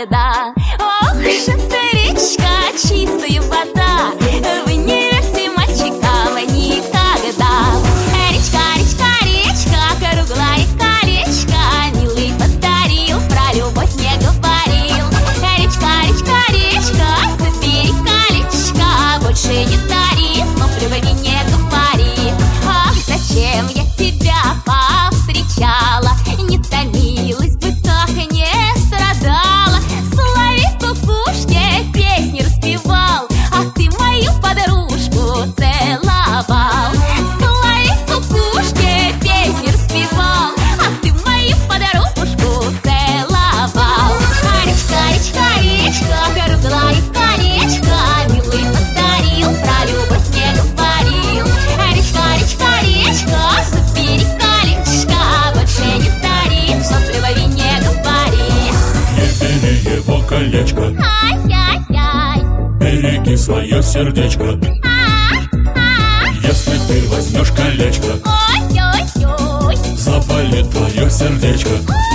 никогда. Ох, это речка, чистая вода, вы не верьте мальчикам никогда. Речка, речка, речка, круглая колечко, милый подарил, про любовь не говорил. Речка, речка, речка, собери колечко, больше не дари, слов любви не говори. Ах, зачем я тебя повстречала, не томилась бы, так не страдала. Соловей в кукушке песни распевал, а ты мою подружку целовал. Соловей в кукушке песни распевал, а ты мою подружку целовал. Речка, речка, речка, круглая колечко, милый подарил, про любовь не говорил. Речка, речка, речка, собери колечко, больше не дари, слов любви не говори. Не бери его колечко, Ай-яй-яй, береги свое сердечко. Если ты возьмешь колечко, ой-ой-ой, заболит твое сердечко.